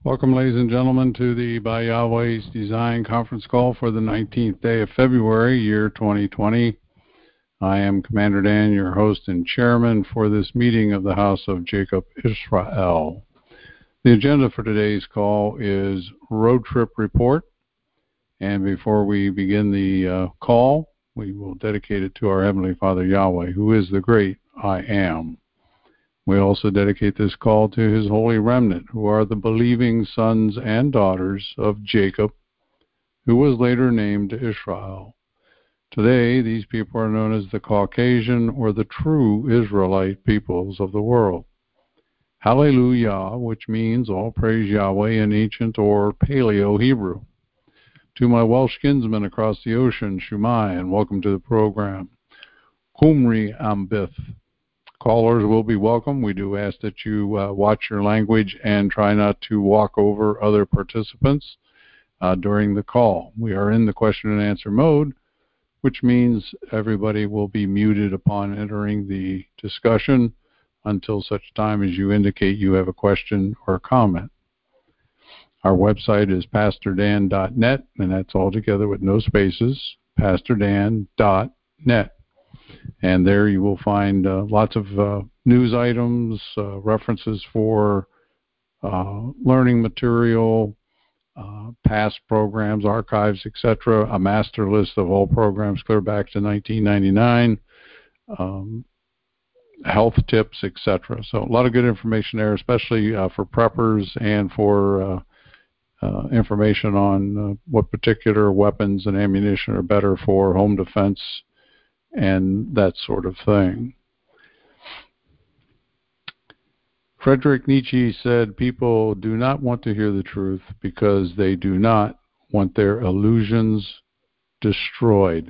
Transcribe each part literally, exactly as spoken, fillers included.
Welcome, ladies and gentlemen, to the By Yahweh's Design conference call for the nineteenth day of February, year twenty twenty. I am Commander Dan, your host and chairman for this meeting of the House of Jacob Israel. The agenda for today's call is Road Trip Report. And before we begin the uh, call, we will dedicate it to our Heavenly Father Yahweh, who is the great I Am. We also dedicate this call to his holy remnant, who are the believing sons and daughters of Jacob, who was later named Israel. Today, these people are known as the Caucasian or the true Israelite peoples of the world. Hallelujah, which means all praise Yahweh in ancient or Paleo-Hebrew. To my Welsh kinsmen across the ocean, Shumai, and welcome to the program. Kumri Ambith. Callers will be welcome. We do ask that you uh, watch your language and try not to walk over other participants uh, during the call. We are in the question and answer mode, which means everybody will be muted upon entering the discussion until such time as you indicate you have a question or a comment. Our website is pastor dan dot net, and that's all together with no spaces, pastor dan dot net. And there you will find uh, lots of uh, news items, uh, references for uh, learning material, uh, past programs, archives, et cetera, a master list of all programs clear back to nineteen ninety-nine, um, health tips, et cetera. So a lot of good information there, especially uh, for preppers and for uh, uh, information on uh, what particular weapons and ammunition are better for home defense and that sort of thing. Friedrich Nietzsche said, people do not want to hear the truth because they do not want their illusions destroyed.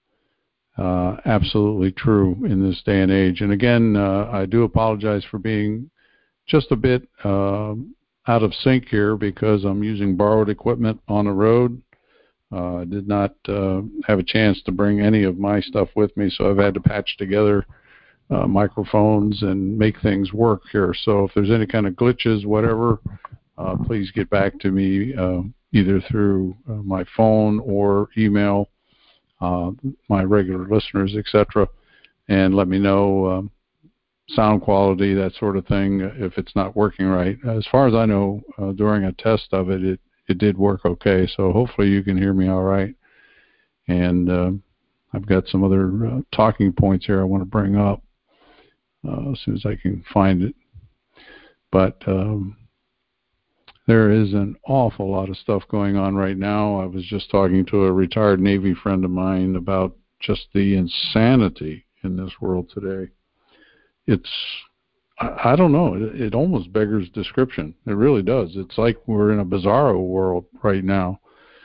Uh, absolutely true in this day and age. And again, uh, I do apologize for being just a bit uh, out of sync here because I'm using borrowed equipment on the road. Uh, I did not uh, have a chance to bring any of my stuff with me, so I've had to patch together uh, microphones and make things work here. So if there's any kind of glitches, whatever, uh, please get back to me uh, either through uh, my phone or email, uh, my regular listeners, et cetera, and let me know um, sound quality, that sort of thing, if it's not working right. As far as I know, uh, during a test of it, it It did work okay, so hopefully you can hear me all right. And uh, I've got some other uh, talking points here I want to bring up uh, as soon as I can find it. But um, there is an awful lot of stuff going on right now. I was just talking to a retired Navy friend of mine about just the insanity in this world today. It's I don't know. It, it almost beggars description. It really does. It's like we're in a bizarro world right now.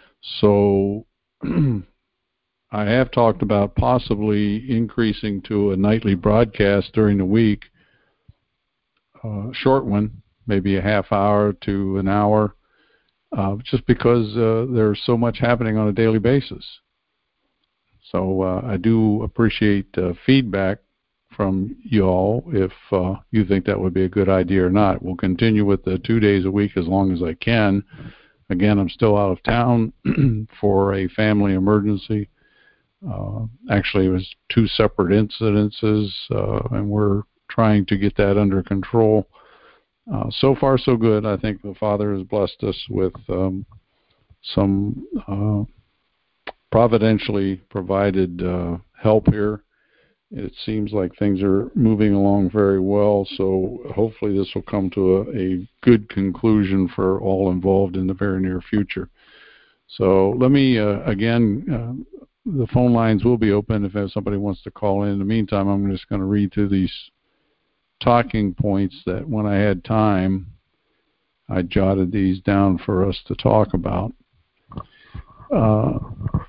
So I have talked about possibly increasing to a nightly broadcast during the week, uh, short one, maybe a half hour to an hour, uh, just because uh, there's so much happening on a daily basis. So uh, I do appreciate uh, feedback from you all if uh, you think that would be a good idea or not. We'll continue with the two days a week as long as I can. Again, I'm still out of town for a family emergency. Uh, actually, it was two separate incidences, uh, and we're trying to get that under control. Uh, so far, so good. I think the Father has blessed us with um, some uh, providentially provided uh, help here. It seems like things are moving along very well, so hopefully this will come to a, a good conclusion for all involved in the very near future. So let me, uh, again, uh, the phone lines will be open if somebody wants to call in. In the meantime, I'm just going to read through these talking points that when I had time, I jotted these down for us to talk about. Uh,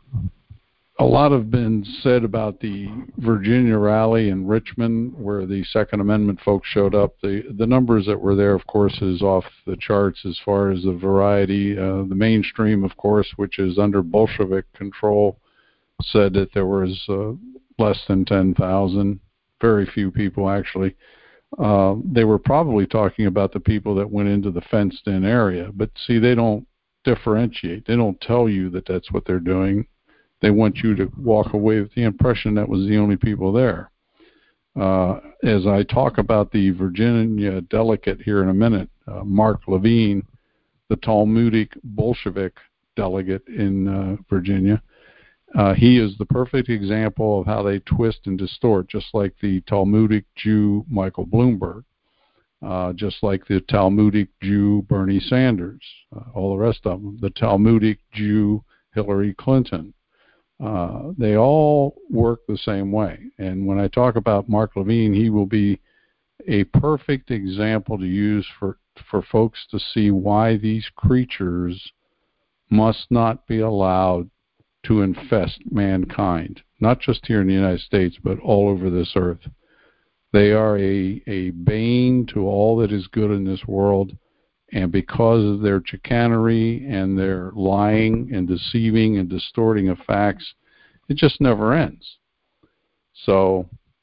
A lot have been said about the Virginia rally in Richmond where the Second Amendment folks showed up. The the numbers that were there, of course, is off the charts as far as the variety. Uh, the mainstream, of course, which is under Bolshevik control, said that there was uh, less than ten thousand. Very few people actually Uh, they were probably talking about the people that went into the fenced-in area. But see, they don't differentiate. They don't tell you that that's what they're doing. They want you to walk away with the impression that was the only people there. Uh, as I talk about the Virginia delegate here in a minute, uh, Mark Levine, the Talmudic Bolshevik delegate in uh, Virginia, uh, he is the perfect example of how they twist and distort, just like the Talmudic Jew Michael Bloomberg, uh, just like the Talmudic Jew Bernie Sanders, uh, all the rest of them, the Talmudic Jew Hillary Clinton. Uh, they all work the same way. And when I talk about Mark Levine, he will be a perfect example to use for, for folks to see why these creatures must not be allowed to infest mankind, not just here in the United States, but all over this earth. They are a, a bane to all that is good in this world. And because of their chicanery and their lying and deceiving and distorting of facts, it just never ends. So,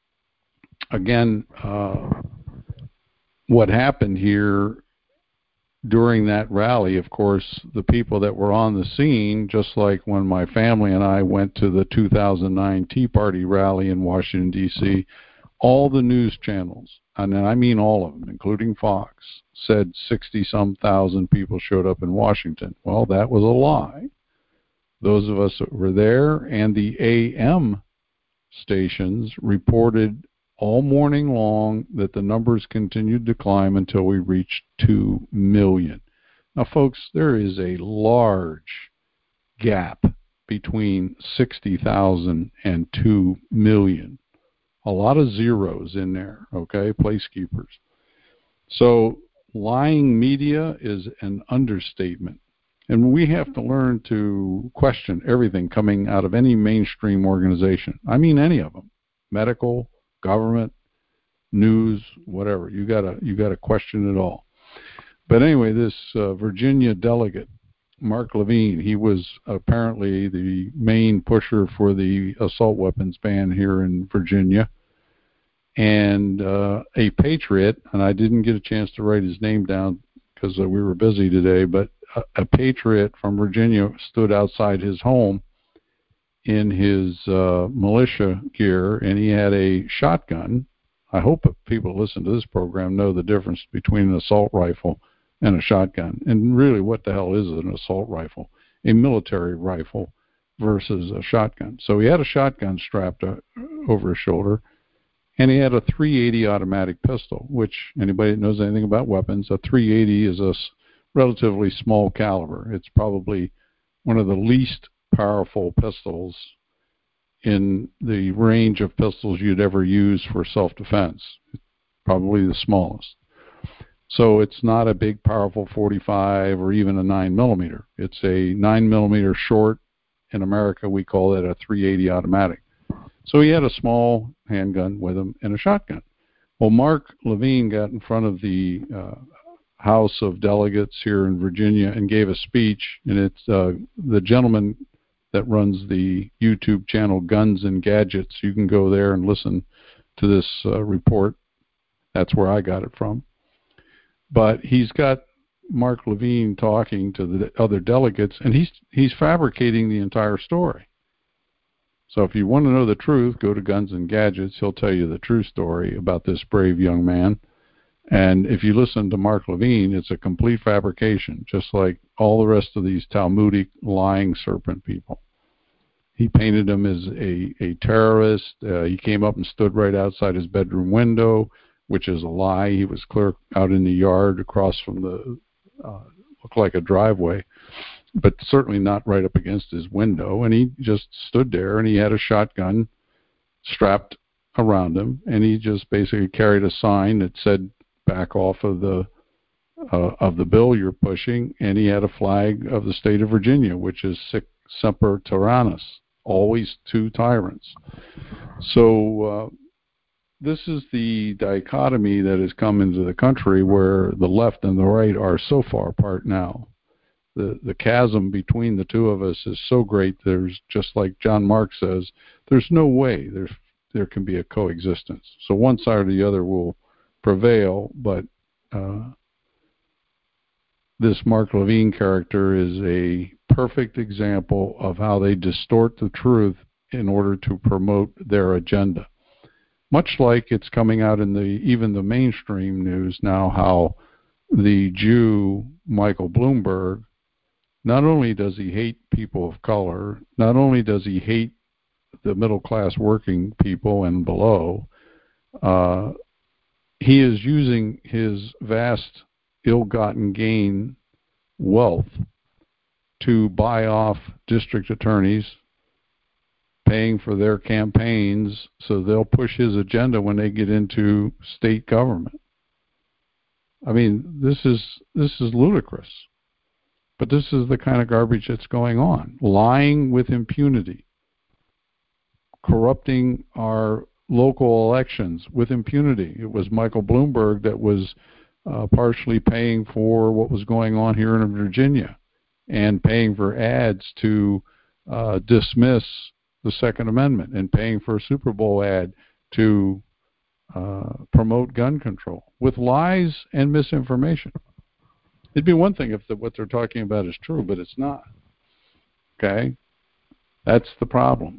again, uh, what happened here during that rally, of course, the people that were on the scene, just like when my family and I went to the two thousand nine Tea Party rally in Washington, D C, all the news channels, and I mean all of them, including Fox, said sixty-some thousand people showed up in Washington. Well, that was a lie. Those of us that were there and the A M stations reported all morning long that the numbers continued to climb until we reached two million. Now, folks, there is a large gap between sixty thousand and two million. A lot of zeros in there, okay, placekeepers. So lying media is an understatement. And we have to learn to question everything coming out of any mainstream organization. I mean any of them. Medical, government, news, whatever. You gotta you gotta question it all. But anyway, this uh, Virginia delegate, Mark Levine, he was apparently the main pusher for the assault weapons ban here in Virginia. And uh, a patriot, and I didn't get a chance to write his name down because uh, we were busy today, but a, a patriot from Virginia stood outside his home in his uh, militia gear, and he had a shotgun. I hope that people who listen to this program know the difference between an assault rifle and a shotgun. And really, what the hell is an assault rifle? A military rifle versus a shotgun. So he had a shotgun strapped uh, over his shoulder, and he had a three eighty automatic pistol, which anybody that knows anything about weapons, a three eighty is a relatively small caliber. It's probably one of the least powerful pistols in the range of pistols you'd ever use for self-defense. Probably the smallest. So it's not a big, powerful forty-five or even a nine millimeter. It's a nine millimeter short. In America, we call it a three eighty automatic. So he had a small handgun with him and a shotgun. Well, Mark Levine got in front of the uh, House of Delegates here in Virginia and gave a speech, and it's uh, the gentleman that runs the YouTube channel Guns and Gadgets. You can go there and listen to this uh, report. That's where I got it from. But he's got Mark Levine talking to the other delegates, and he's he's fabricating the entire story. So if you want to know the truth, go to Guns and Gadgets. He'll tell you the true story about this brave young man. And if you listen to Mark Levine, it's a complete fabrication, just like all the rest of these Talmudic lying serpent people. He painted him as a, a terrorist. Uh, he came up and stood right outside his bedroom window, which is a lie. He was clear out in the yard across from the, uh, looked like a driveway, but certainly not right up against his window. And he just stood there, and he had a shotgun strapped around him, and he just basically carried a sign that said, "Back off of the uh, of the bill you're pushing," and he had a flag of the state of Virginia, which is Sic Semper Tyrannis, always two tyrants. So uh, this is the dichotomy that has come into the country, where the left and the right are so far apart now. The the chasm between the two of us is so great. There's, just like John Mark says, there's no way there's there can be a coexistence. So one side or the other will prevail, but uh, this Mark Levine character is a perfect example of how they distort the truth in order to promote their agenda. Much like it's coming out in the even the mainstream news now, how the Jew Michael Bloomberg, not only does he hate people of color, not only does he hate the middle class working people and below, uh, he is using his vast ill-gotten gain wealth to buy off district attorneys, paying for their campaigns so they'll push his agenda when they get into state government. I mean, this is this is ludicrous. But this is the kind of garbage that's going on. Lying with impunity. Corrupting our local elections with impunity. It was Michael Bloomberg that was uh, partially paying for what was going on here in Virginia and paying for ads to uh, dismiss the Second Amendment and paying for a Super Bowl ad to uh, promote gun control with lies and misinformation. It'd be one thing if the, what they're talking about is true, but it's not. Okay? That's the problem.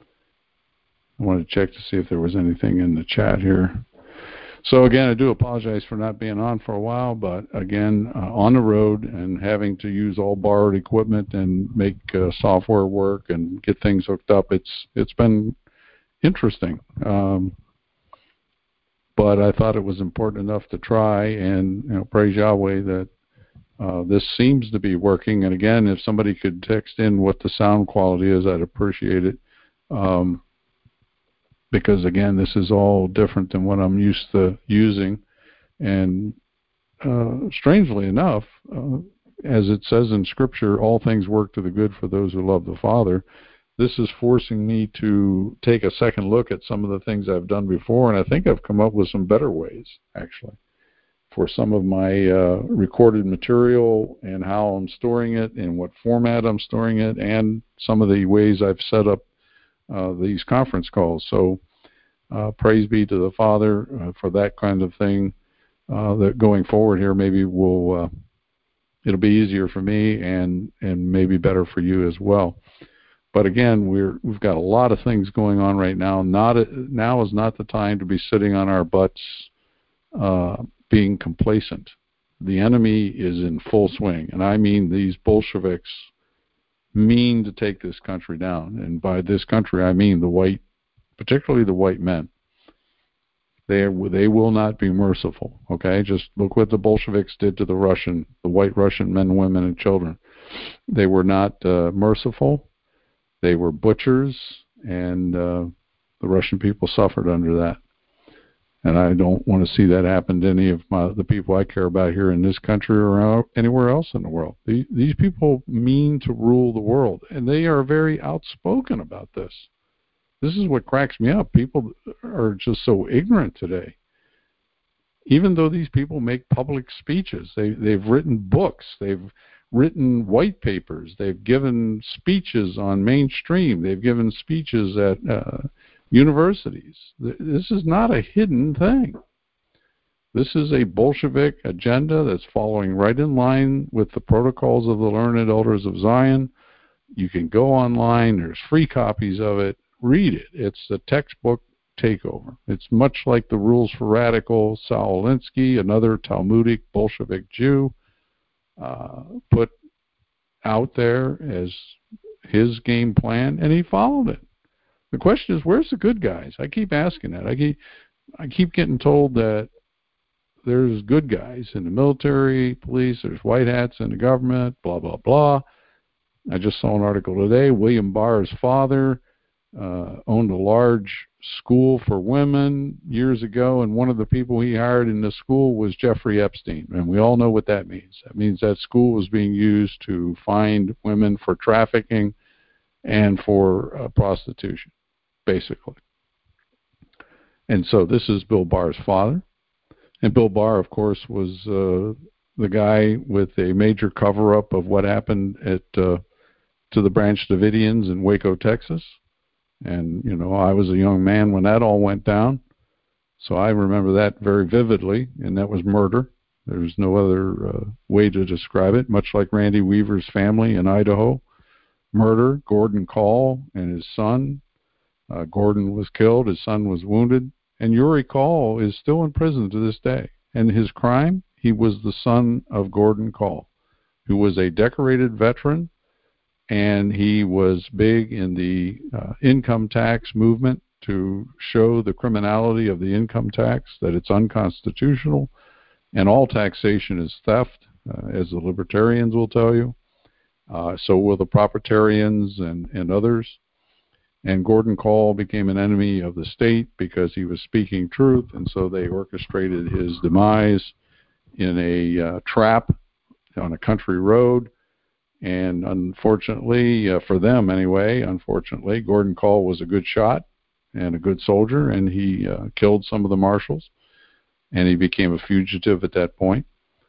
I wanted to check to see if there was anything in the chat here. So again, I do apologize for not being on for a while, but again, uh, on the road and having to use all borrowed equipment and make uh, software work and get things hooked up, it's it's been interesting. Um, but I thought it was important enough to try, and you know, praise Yahweh that uh, this seems to be working. And again, if somebody could text in what the sound quality is, I'd appreciate it. Um, because again, this is all different than what I'm used to using. And uh, strangely enough, uh, as it says in Scripture, all things work to the good for those who love the Father. This is forcing me to take a second look at some of the things I've done before, and I think I've come up with some better ways, actually, for some of my uh, recorded material and how I'm storing it and what format I'm storing it, and some of the ways I've set up Uh, these conference calls. So uh, praise be to the Father uh, for that kind of thing. Uh, that going forward here, maybe we'll uh, it'll be easier for me and and maybe better for you as well. But again, we're we've got a lot of things going on right now. Not a, now is not the time to be sitting on our butts, uh, being complacent. The enemy is in full swing, and I mean these Bolsheviks mean to take this country down. And by this country, I mean the white, particularly the white men. They they will not be merciful, okay? Just look what the Bolsheviks did to the Russian, the white Russian men, women, and children. They were not uh, merciful. They were butchers, and uh, the Russian people suffered under that. And I don't want to see that happen to any of my, the people I care about here in this country or anywhere else in the world. These, these people mean to rule the world, and they are very outspoken about this. This is what cracks me up. People are just so ignorant today. Even though these people make public speeches, they, they've written books, they've written white papers, they've given speeches on mainstream, they've given speeches at uh, universities. This is not a hidden thing. This is a Bolshevik agenda that's following right in line with the protocols of the Learned Elders of Zion. You can go online. There's free copies of it. Read it. It's a textbook takeover. It's much like the Rules for Radical. Saul Alinsky, another Talmudic Bolshevik Jew, uh, put out there as his game plan, and he followed it. The question is, where's the good guys? I keep asking that. I keep, I keep getting told that there's good guys in the military, police, there's white hats in the government, blah, blah, blah. I just saw an article today. William Barr's father uh, owned a large school for women years ago, and one of the people he hired in the school was Jeffrey Epstein, and we all know what that means. That means that school was being used to find women for trafficking and for uh, prostitution, basically. And so this is Bill Barr's father. And Bill Barr, of course, was uh, the guy with a major cover-up of what happened at uh, to the Branch Davidians in Waco, Texas. And, you know, I was a young man when that all went down. So I remember that very vividly, and that was murder. There's no other uh, way to describe it, much like Randy Weaver's family in Idaho. Murder, Gordon Kahl and his son. Uh, Gordon was killed, his son was wounded, and Uri Kahl is still in prison to this day. And his crime? He was the son of Gordon Kahl, who was a decorated veteran, and he was big in the uh, income tax movement to show the criminality of the income tax, that it's unconstitutional, and all taxation is theft, uh, as the libertarians will tell you. Uh, so will the proprietarians and, and others. And Gordon Kahl became an enemy of the state because he was speaking truth, and so they orchestrated his demise in a uh, trap on a country road. And unfortunately, uh, for them anyway, unfortunately, Gordon Kahl was a good shot and a good soldier, and he uh, killed some of the marshals, and he became a fugitive at that point.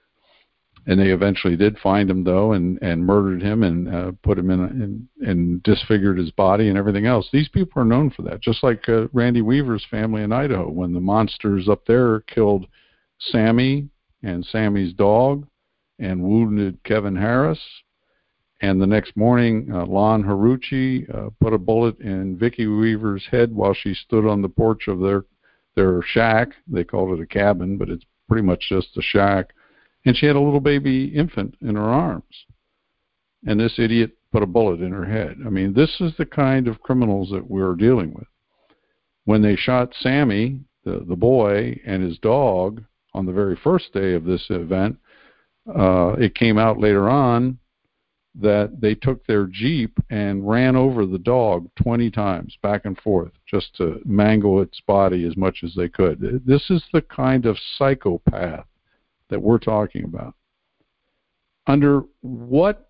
And they eventually did find him, though, and, and murdered him and uh, put him in, in and disfigured his body and everything else. These people are known for that, just like uh, Randy Weaver's family in Idaho, when the monsters up there killed Sammy and Sammy's dog and wounded Kevin Harris. And the next morning, uh, Lon Haruchi uh, put a bullet in Vicki Weaver's head while she stood on the porch of their their shack. They called it a cabin, but it's pretty much just a shack. And she had a little baby infant in her arms. And this idiot put a bullet in her head. I mean, this is the kind of criminals that we're dealing with. When they shot Sammy, the, the boy, and his dog on the very first day of this event, uh, it came out later on that they took their Jeep and ran over the dog twenty times back and forth just to mangle its body as much as they could. This is the kind of psychopath that we're talking about. Under what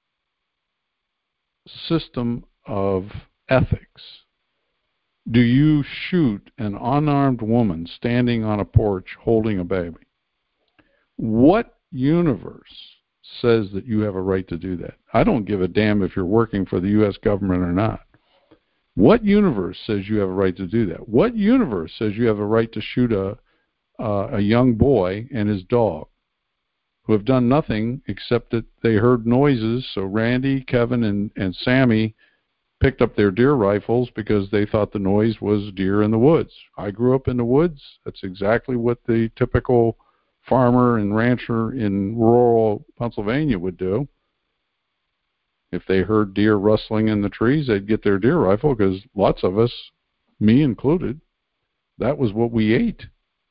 system of ethics do you shoot an unarmed woman standing on a porch holding a baby? What universe says that you have a right to do that? I don't give a damn if you're working for the U S government or not. What universe says you have a right to do that? What universe says you have a right to shoot a uh, a young boy and his dog, who have done nothing except that they heard noises? So Randy, Kevin, and, and Sammy picked up their deer rifles because they thought the noise was deer in the woods. I grew up in the woods. That's exactly what the typical farmer and rancher in rural Pennsylvania would do. If they heard deer rustling in the trees, they'd get their deer rifle, because lots of us, me included, that was what we ate.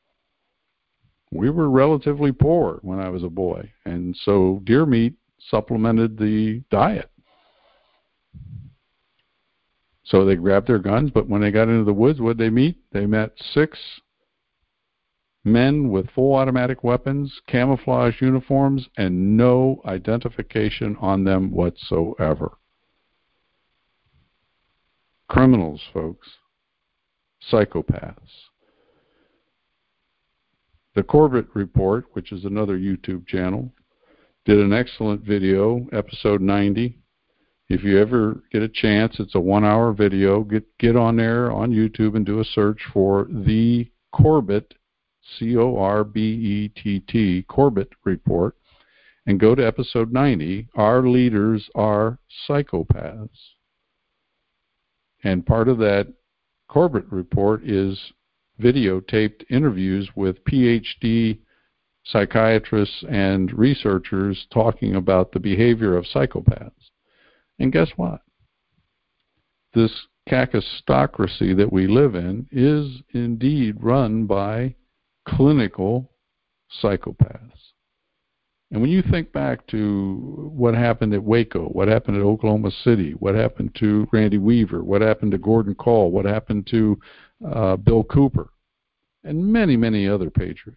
We were relatively poor when I was a boy, and so deer meat supplemented the diet. So they grabbed their guns, but when they got into the woods, what did they meet? They met six men with full automatic weapons, camouflage uniforms, and no identification on them whatsoever. Criminals, folks. Psychopaths. The Corbett Report, which is another YouTube channel, did an excellent video, episode ninety. If you ever get a chance, it's a one-hour video. Get get on there on YouTube and do a search for The Corbett, C O R B E T T, Corbett Report, and go to episode ninety, Our Leaders Are Psychopaths. And part of that Corbett Report is videotaped interviews with P H D psychiatrists and researchers talking about the behavior of psychopaths. And guess what? This kakistocracy that we live in is indeed run by clinical psychopaths. And when you think back to what happened at Waco, what happened at Oklahoma City, what happened to Randy Weaver, what happened to Gordon Kahl, what happened to uh, Bill Cooper, and many, many other patriots,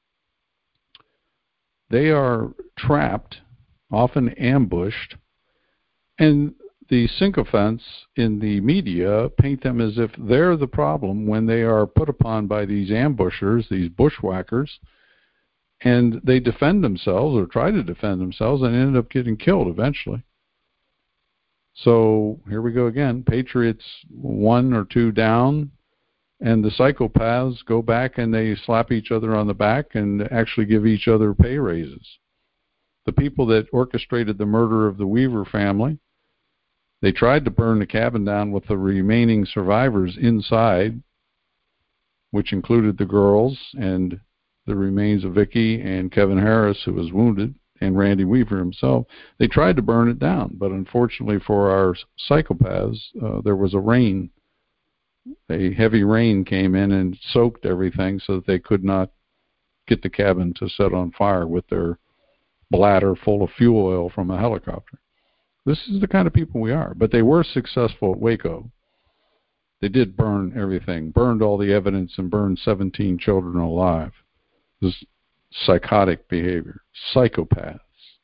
they are trapped, often ambushed, and the sycophants in the media paint them as if they're the problem when they are put upon by these ambushers, these bushwhackers, and they defend themselves or try to defend themselves and end up getting killed eventually. So here we go again. Patriots one or two down, and the psychopaths go back and they slap each other on the back and actually give each other pay raises. The people that orchestrated the murder of the Weaver family, they tried to burn the cabin down with the remaining survivors inside, which included the girls and the remains of Vicky and Kevin Harris, who was wounded, and Randy Weaver himself. They tried to burn it down, but unfortunately for our psychopaths, uh, there was a rain. A heavy rain came in and soaked everything so that they could not get the cabin to set on fire with their bladder full of fuel oil from a helicopter. This is the kind of people we are. But they were successful at Waco. They did burn everything, burned all the evidence, and burned seventeen children alive. This psychotic behavior. Psychopaths.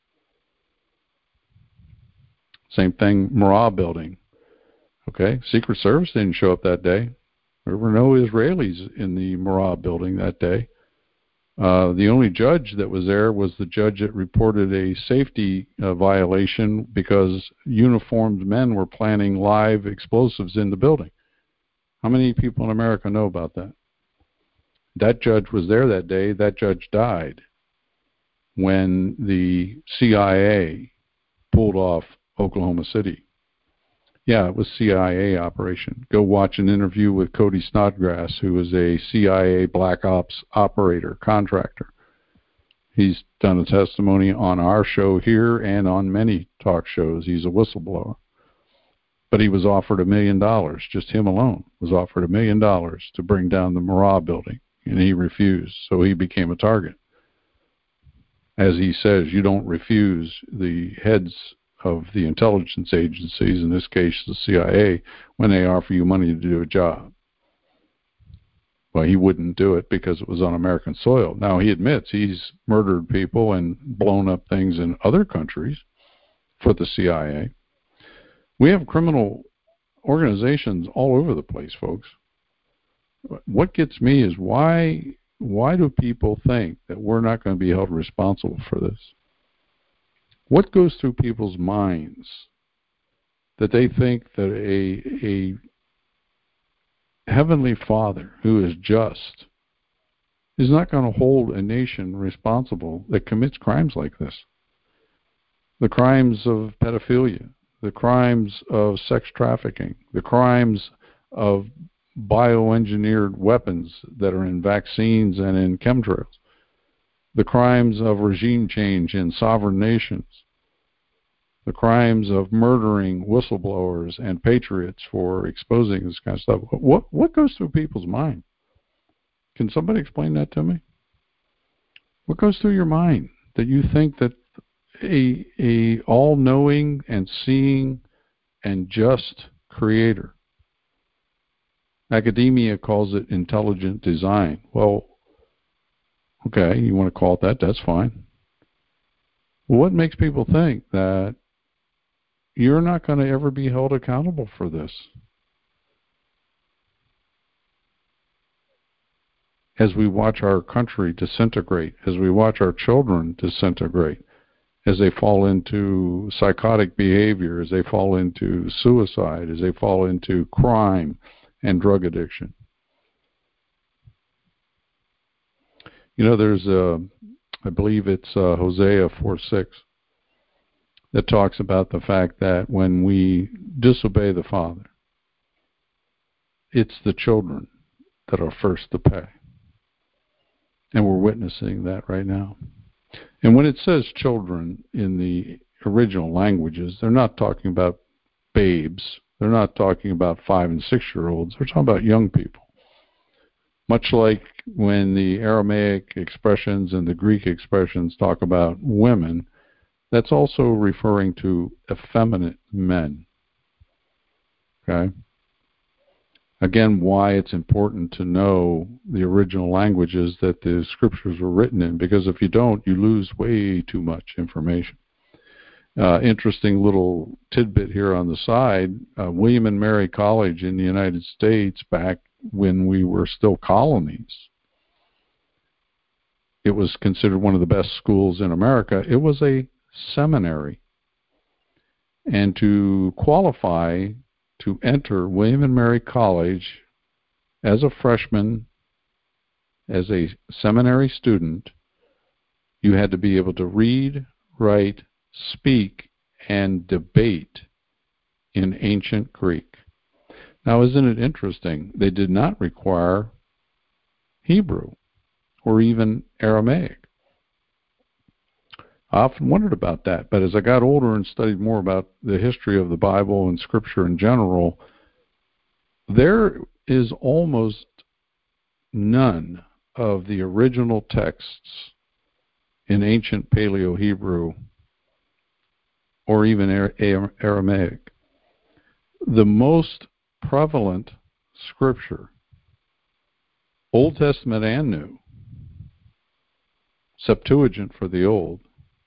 Same thing, Marah building. Okay, Secret Service didn't show up that day. There were no Israelis in the Marah building that day. Uh, the only judge that was there was the judge that reported a safety uh, violation because uniformed men were planting live explosives in the building. How many people in America know about that? That judge was there that day. That judge died when the C I A pulled off Oklahoma City. Yeah, it was C I A operation. Go watch an interview with Cody Snodgrass, who is a C I A Black Ops operator, contractor. He's done a testimony on our show here and on many talk shows. He's a whistleblower. But he was offered a million dollars, just him alone was offered a million dollars to bring down the Marah building, and he refused, so he became a target. As he says, you don't refuse the heads of the intelligence agencies, in this case the C I A, when they offer you money to do a job. Well, he wouldn't do it because it was on American soil. Now, he admits he's murdered people and blown up things in other countries for the C I A. We have criminal organizations all over the place, folks. What gets me is why why do people think that we're not going to be held responsible for this? What goes through people's minds that they think that a a heavenly Father who is just is not going to hold a nation responsible that commits crimes like this? The crimes of pedophilia, the crimes of sex trafficking, the crimes of bioengineered weapons that are in vaccines and in chemtrails, the crimes of regime change in sovereign nations, the crimes of murdering whistleblowers and patriots for exposing this kind of stuff. What what goes through people's mind? Can somebody explain that to me? What goes through your mind that you think that a a all-knowing and seeing and just creator, academia calls it intelligent design. Well, okay, you want to call it that, that's fine. Well, what makes people think that you're not going to ever be held accountable for this? As we watch our country disintegrate, as we watch our children disintegrate, as they fall into psychotic behavior, as they fall into suicide, as they fall into crime and drug addiction. You know, there's a, I believe it's uh, Hosea four six that talks about the fact that when we disobey the Father, it's the children that are first to pay. And we're witnessing that right now. And when it says children in the original languages, they're not talking about babes. They're not talking about five and six-year-olds. They're talking about young people. Much like when the Aramaic expressions and the Greek expressions talk about women, that's also referring to effeminate men. Okay? Again, why it's important to know the original languages that the scriptures were written in, because if you don't, you lose way too much information. Uh, interesting little tidbit here on the side, uh, William and Mary College in the United States, back when we were still colonies, it was considered one of the best schools in America. It was a seminary. And to qualify to enter William and Mary College as a freshman, as a seminary student, you had to be able to read, write, speak, and debate in ancient Greek. Now, isn't it interesting? They did not require Hebrew or even Aramaic. I often wondered about that, but as I got older and studied more about the history of the Bible and Scripture in general, there is almost none of the original texts in ancient Paleo-Hebrew or even Aramaic. The most prevalent Scripture, Old Testament and New, Septuagint for the Old,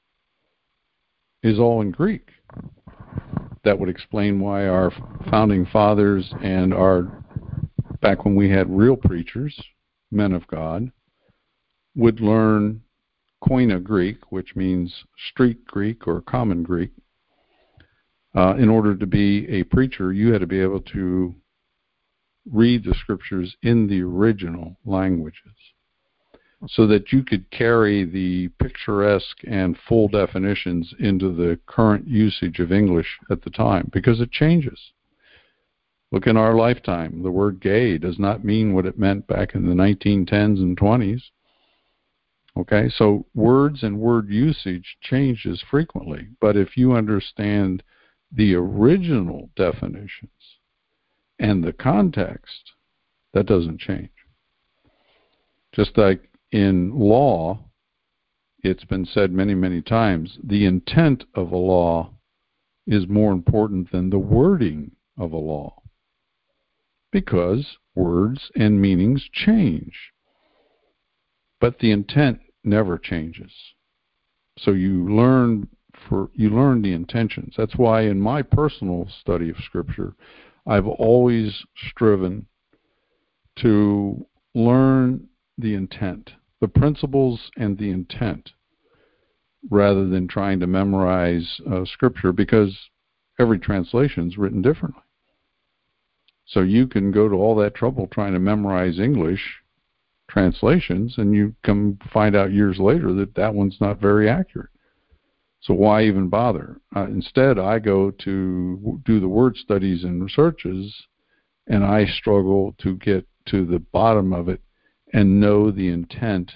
is all in Greek. That would explain why our founding fathers and our, back when we had real preachers, men of God, would learn Koine Greek, which means street Greek or common Greek. Uh, in order to be a preacher, you had to be able to read the Scriptures in the original languages, so that you could carry the picturesque and full definitions into the current usage of English at the time, because it changes. Look, in our lifetime, the word gay does not mean what it meant back in the nineteen tens and twenties. Okay, so words and word usage changes frequently, but if you understand the original definitions and the context, that doesn't change. Just like in law, it's been said many, many times, the intent of a law is more important than the wording of a law, because words and meanings change, but the intent never changes. So you learn for you learn the intentions. That's why in my personal study of Scripture, I've always striven to learn the intent, the principles and the intent, rather than trying to memorize uh, Scripture, because every translation is written differently. So you can go to all that trouble trying to memorize English translations, and you come find out years later that that one's not very accurate. So why even bother? Uh, instead, I go to do the word studies and researches, and I struggle to get to the bottom of it and know the intent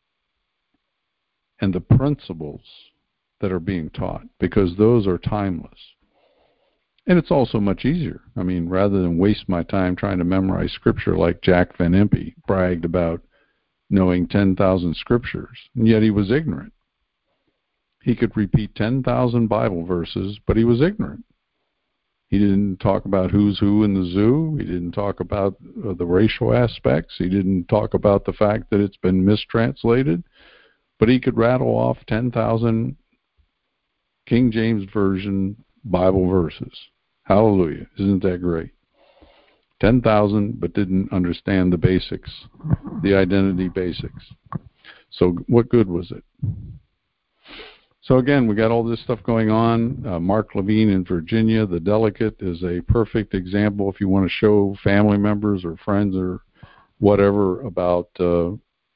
and the principles that are being taught, because those are timeless. And it's also much easier. I mean, rather than waste my time trying to memorize Scripture like Jack Van Impe bragged about knowing ten thousand Scriptures, and yet he was ignorant. He could repeat ten thousand Bible verses, but he was ignorant. He didn't talk about who's who in the zoo. He didn't talk about uh, the racial aspects. He didn't talk about the fact that it's been mistranslated. But he could rattle off ten thousand King James Version Bible verses. Hallelujah. Isn't that great? ten thousand, but didn't understand the basics, the identity basics. So what good was it? So again, we got all this stuff going on. Uh, Mark Levine in Virginia, the delegate, is a perfect example if you want to show family members or friends or whatever about uh,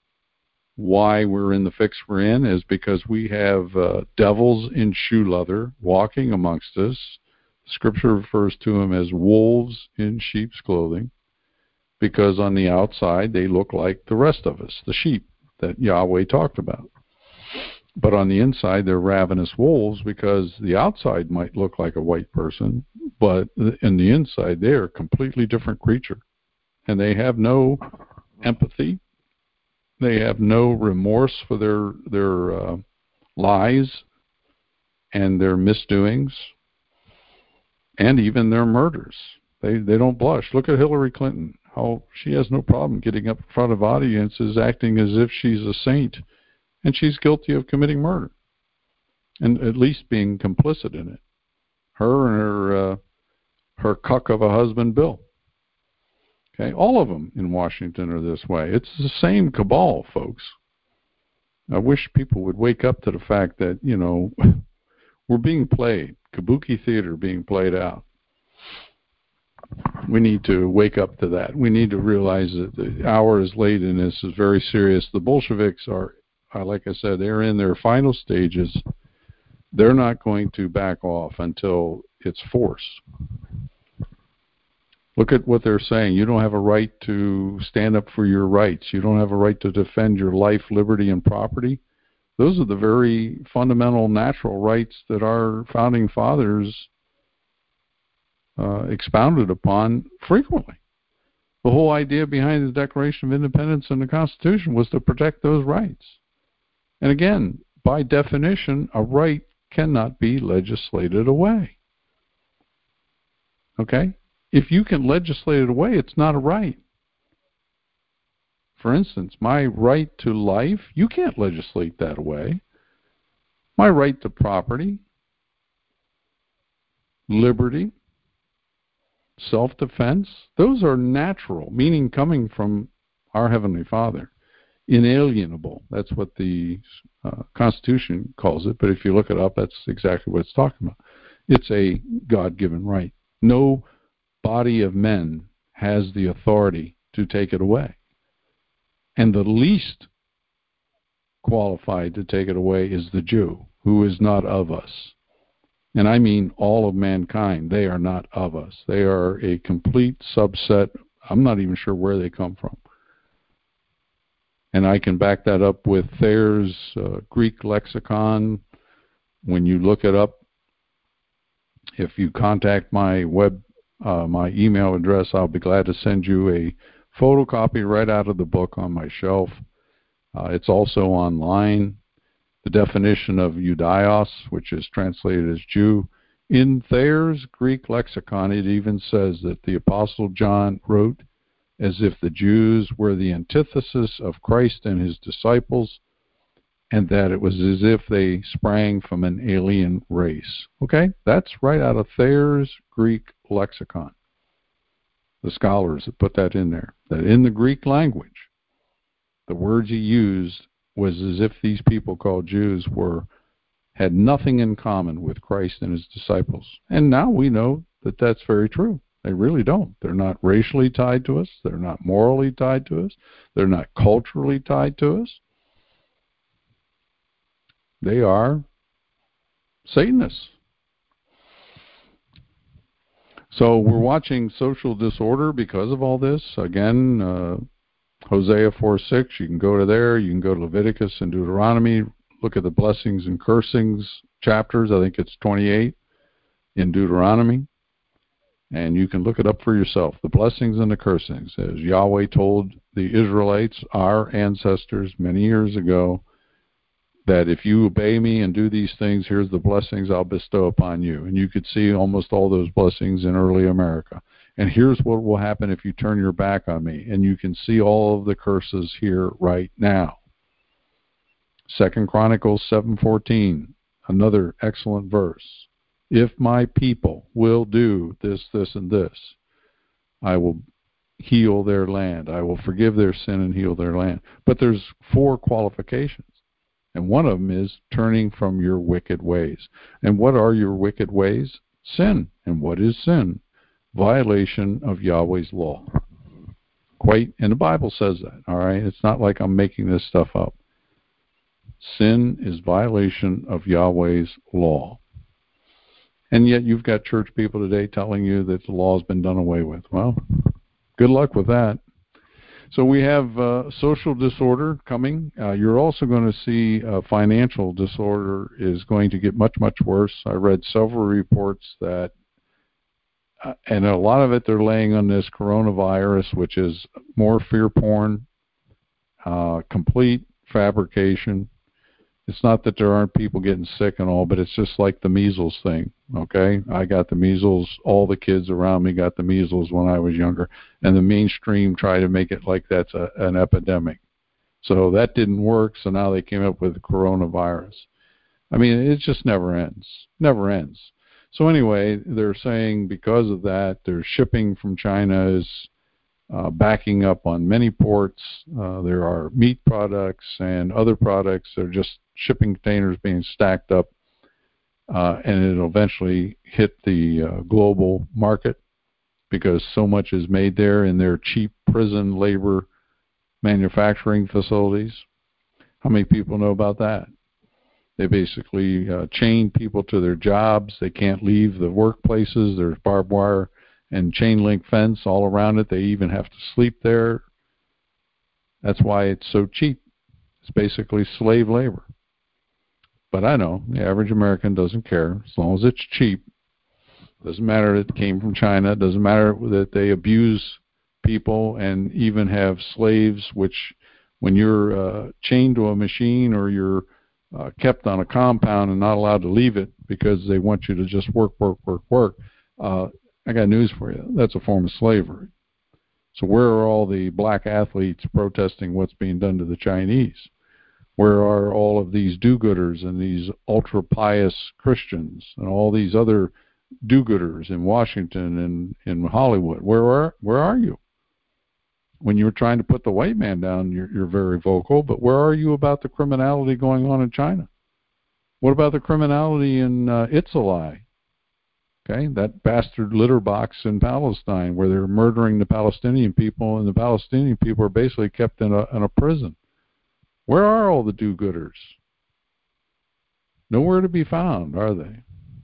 why we're in the fix we're in, is because we have uh, devils in shoe leather walking amongst us. Scripture refers to them as wolves in sheep's clothing, because on the outside they look like the rest of us, the sheep that Yahweh talked about. But on the inside, they're ravenous wolves, because the outside might look like a white person, but in the inside, they're a completely different creature. And they have no empathy. They have no remorse for their their uh, lies and their misdoings, and even their murders. They they don't blush. Look at Hillary Clinton. How she has no problem getting up in front of audiences, acting as if she's a saint. And she's guilty of committing murder, and at least being complicit in it. Her and her uh, her cuck of a husband, Bill. Okay, all of them in Washington are this way. It's the same cabal, folks. I wish people would wake up to the fact that, you know, we're being played, kabuki theater being played out. We need to wake up to that. We need to realize that the hour is late and this is very serious. The Bolsheviks are, uh, like I said, they're in their final stages. They're not going to back off until it's force. Look at what they're saying. You don't have a right to stand up for your rights. You don't have a right to defend your life, liberty, and property. Those are the very fundamental natural rights that our founding fathers uh, expounded upon frequently. The whole idea behind the Declaration of Independence and the Constitution was to protect those rights. And again, by definition, a right cannot be legislated away. Okay? If you can legislate it away, it's not a right. For instance, my right to life, you can't legislate that away. My right to property, liberty, self-defense, those are natural, meaning coming from our Heavenly Father. Inalienable, that's what the uh, Constitution calls it, but if you look it up, that's exactly what it's talking about. It's a God-given right. No body of men has the authority to take it away. And the least qualified to take it away is the Jew, who is not of us. And I mean all of mankind. They are not of us. They are a complete subset. I'm not even sure where they come from. And I can back that up with Thayer's uh, Greek lexicon. When you look it up, if you contact my web, uh, my email address, I'll be glad to send you a photocopy right out of the book on my shelf. Uh, it's also online. The definition of Judaios, which is translated as Jew, in Thayer's Greek lexicon, it even says that the Apostle John wrote as if the Jews were the antithesis of Christ and his disciples, and that it was as if they sprang from an alien race. Okay? That's right out of Thayer's Greek lexicon. The scholars have put that in there, that in the Greek language, the words he used was as if these people called Jews were had nothing in common with Christ and his disciples. And now we know that that's very true. They really don't. They're not racially tied to us. They're not morally tied to us. They're not culturally tied to us. They are Satanists. So we're watching social disorder because of all this. Again, uh, Hosea four six, you can go to there. You can go to Leviticus and Deuteronomy. Look at the blessings and cursings chapters. I think it's twenty-eight in Deuteronomy. And you can look it up for yourself, the blessings and the cursings. As Yahweh told the Israelites, our ancestors, many years ago, that if you obey me and do these things, here's the blessings I'll bestow upon you. And you could see almost all those blessings in early America. And here's what will happen if you turn your back on me. And you can see all of the curses here right now. Second Chronicles seven fourteen, another excellent verse. If my people will do this, this, and this, I will heal their land. I will forgive their sin and heal their land. But there's four qualifications. And one of them is turning from your wicked ways. And what are your wicked ways? Sin. And what is sin? Violation of Yahweh's law. Quite, and the Bible says that, all right? It's not like I'm making this stuff up. Sin is violation of Yahweh's law. And yet you've got church people today telling you that the law has been done away with. Well, good luck with that. So we have uh, social disorder coming. Uh, you're also going to see uh, financial disorder is going to get much, much worse. I read several reports that, uh, and a lot of it they're laying on this coronavirus, which is more fear porn, uh, complete fabrication. It's not that there aren't people getting sick and all, but it's just like the measles thing, okay? I got the measles. All the kids around me got the measles when I was younger, and the mainstream tried to make it like that's a, an epidemic. So that didn't work, so now they came up with the coronavirus. I mean, it just never ends, never ends. So anyway, they're saying because of that, their shipping from China is Uh, backing up on many ports. Uh, there are meat products and other products. They're just shipping containers being stacked up, uh, and it'll eventually hit the uh, global market because so much is made there in their cheap prison labor manufacturing facilities. How many people know about that? They basically uh, chain people to their jobs. They can't leave the workplaces. There's barbed wire and chain link fence all around it. They even have to sleep there. That's why it's so cheap. It's basically slave labor. But I know the average American doesn't care as long as it's cheap. Doesn't matter that it came from China. It doesn't matter that they abuse people and even have slaves, which when you're uh, chained to a machine or you're uh, kept on a compound and not allowed to leave it because they want you to just work, work, work, work, uh, I got news for you. That's a form of slavery. So where are all the black athletes protesting what's being done to the Chinese? Where are all of these do-gooders and these ultra-pious Christians and all these other do-gooders in Washington and in Hollywood? Where are where are you? When you're trying to put the white man down, you're, you're very vocal, but where are you about the criminality going on in China? What about the criminality in uh, Itzalai? Okay, that bastard litter box in Palestine where they're murdering the Palestinian people, and the Palestinian people are basically kept in a, in a prison. Where are all the do-gooders? Nowhere to be found, are they?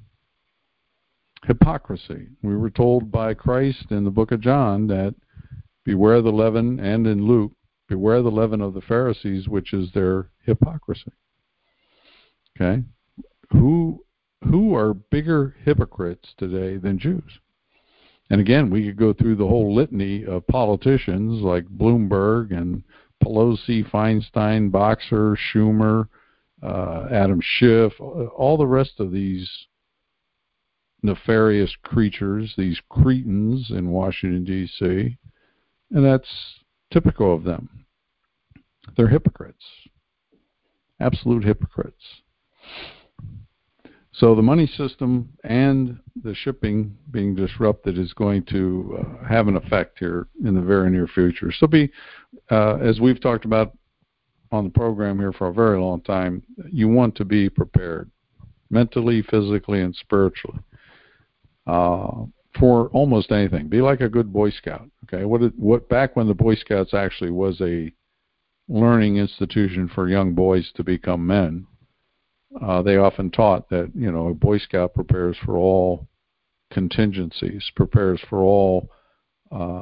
Hypocrisy. We were told by Christ in the book of John that beware the leaven, and in Luke, beware the leaven of the Pharisees, which is their hypocrisy. Okay? Who who are bigger hypocrites today than Jews? And again, we could go through the whole litany of politicians like Bloomberg and Pelosi, Feinstein, Boxer, Schumer, uh, Adam Schiff, all the rest of these nefarious creatures, these cretins in Washington, D C, and that's typical of them. They're hypocrites, absolute hypocrites. So the money system and the shipping being disrupted is going to uh, have an effect here in the very near future. So be, uh, as we've talked about on the program here for a very long time, you want to be prepared mentally, physically, and spiritually uh, for almost anything. Be like a good Boy Scout. Okay, what it, what back when the Boy Scouts actually was a learning institution for young boys to become men. Uh, they often taught that, you know, a Boy Scout prepares for all contingencies, prepares for all uh,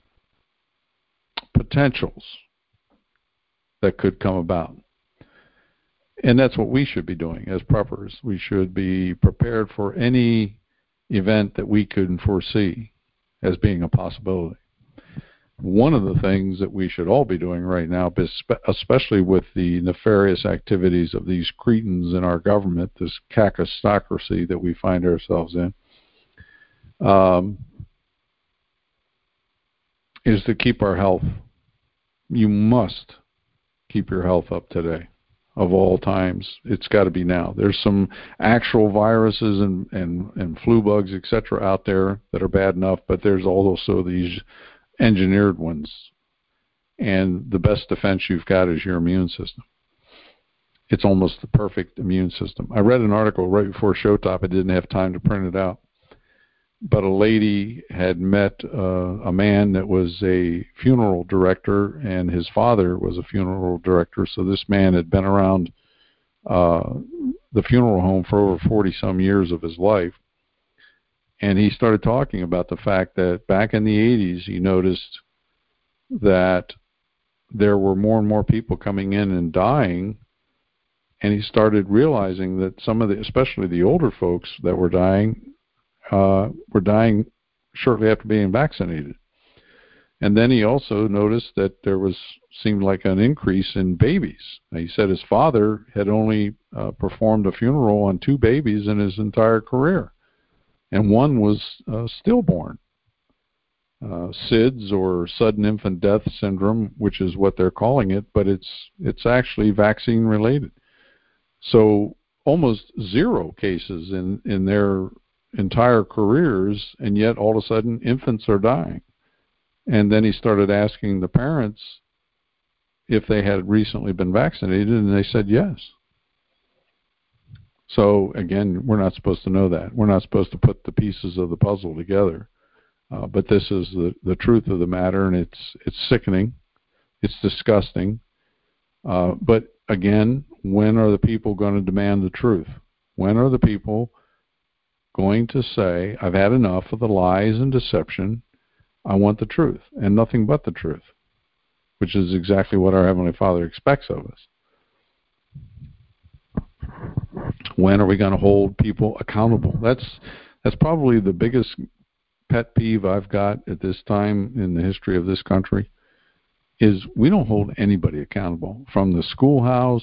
potentials that could come about. And that's what we should be doing as preppers. We should be prepared for any event that we could foresee as being a possibility. One of the things that we should all be doing right now, especially with the nefarious activities of these cretins in our government, this kakistocracy that we find ourselves in, um, is to keep our health. You must keep your health up today. Of all times, it's got to be now. There's some actual viruses and, and, and flu bugs, et cetera, out there that are bad enough, but there's also these engineered ones, and the best defense you've got is your immune system. It's almost the perfect immune system. I read an article right before Showtop. I didn't have time to print it out, but a lady had met uh, a man that was a funeral director, and his father was a funeral director, so this man had been around uh, the funeral home for over forty some years of his life. And he started talking about the fact that back in the eighties, he noticed that there were more and more people coming in and dying. And he started realizing that some of the, especially the older folks that were dying, uh, were dying shortly after being vaccinated. And then he also noticed that there was, seemed like an increase in babies. He said his father had only uh, performed a funeral on two babies in his entire career. And one was uh, stillborn. Uh, S I D S, or sudden infant death syndrome, which is what they're calling it, but it's it's actually vaccine related. So almost zero cases in, in their entire careers, and yet all of a sudden infants are dying. And then he started asking the parents if they had recently been vaccinated, and they said yes. So, again, we're not supposed to know that. We're not supposed to put the pieces of the puzzle together. Uh, but this is the, the truth of the matter, and it's it's sickening. It's disgusting. Uh, but again, when are the people going to demand the truth? When are the people going to say, I've had enough of the lies and deception. I want the truth, and nothing but the truth, which is exactly what our Heavenly Father expects of us. When are we going to hold people accountable? That's that's probably the biggest pet peeve I've got at this time in the history of this country, is we don't hold anybody accountable, from the schoolhouse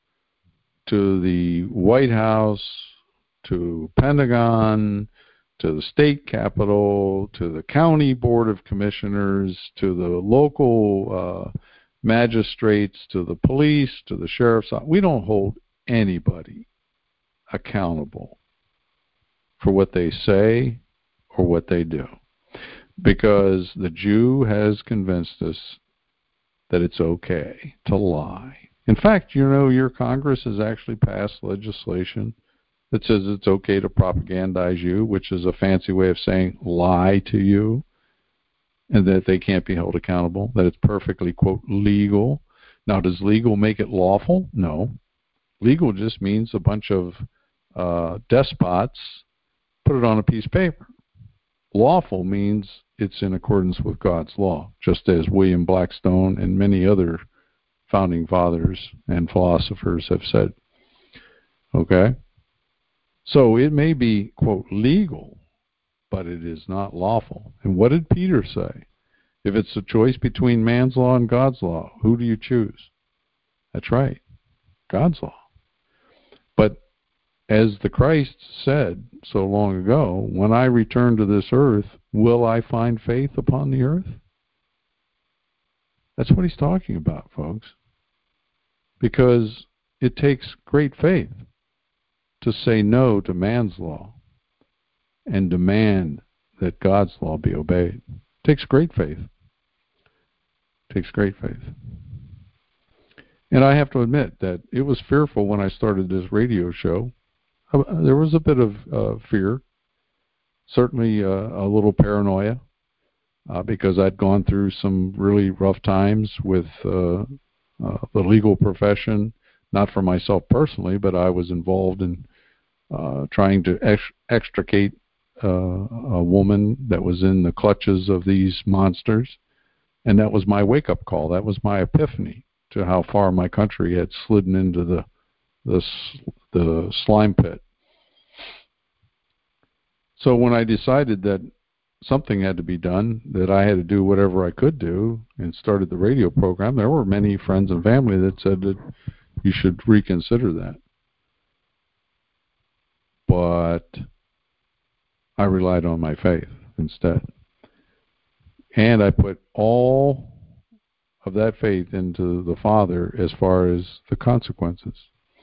to the White House to Pentagon to the state capitol to the county board of commissioners to the local uh, magistrates to the police to the sheriff's office. We don't hold anybody accountable for what they say or what they do, because the Jew has convinced us that it's okay to lie. In fact, you know, your Congress has actually passed legislation that says it's okay to propagandize you, which is a fancy way of saying lie to you, and that they can't be held accountable, that it's perfectly, quote, legal. Now, does legal make it lawful? No. Legal just means a bunch of uh, despots put it on a piece of paper. Lawful means it's in accordance with God's law, just as William Blackstone and many other founding fathers and philosophers have said. Okay? So it may be, quote, legal, but it is not lawful. And what did Peter say? If it's a choice between man's law and God's law, who do you choose? That's right, God's law. But as the Christ said so long ago, when I return to this earth, will I find faith upon the earth? That's what he's talking about, folks. Because it takes great faith to say no to man's law and demand that God's law be obeyed. It takes great faith. It takes great faith. And I have to admit that it was fearful when I started this radio show. There was a bit of uh, fear, certainly uh, a little paranoia, uh, because I'd gone through some really rough times with uh, uh, the legal profession, not for myself personally, but I was involved in uh, trying to ex- extricate uh, a woman that was in the clutches of these monsters. And that was my wake-up call. That was my epiphany to how far my country had slidden into the the, the slime pit. So when I decided that something had to be done, that I had to do whatever I could do, and started the radio program, there were many friends and family that said that you should reconsider that. But I relied on my faith instead. And I put all of that faith into the Father as far as the consequences.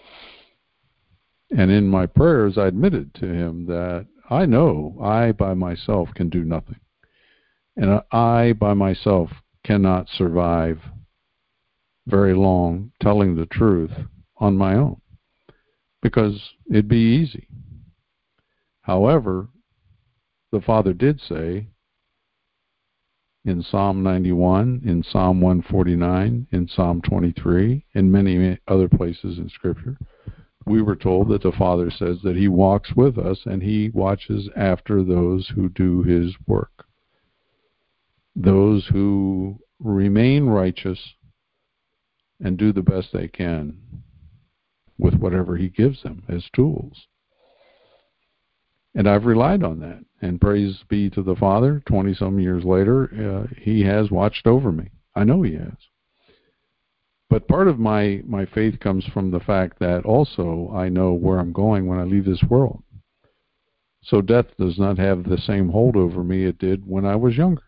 And in my prayers, I admitted to him that I know I by myself can do nothing. And I by myself cannot survive very long telling the truth on my own, because it'd be easy. However, the Father did say in Psalm ninety-one, in Psalm one forty-nine, in Psalm twenty-three, in many other places in Scripture, we were told that the Father says that he walks with us and he watches after those who do his work. Those who remain righteous and do the best they can with whatever he gives them as tools. And I've relied on that. And praise be to the Father, twenty-some years later, uh, he has watched over me. I know he has. But part of my, my faith comes from the fact that also I know where I'm going when I leave this world. So death does not have the same hold over me it did when I was younger.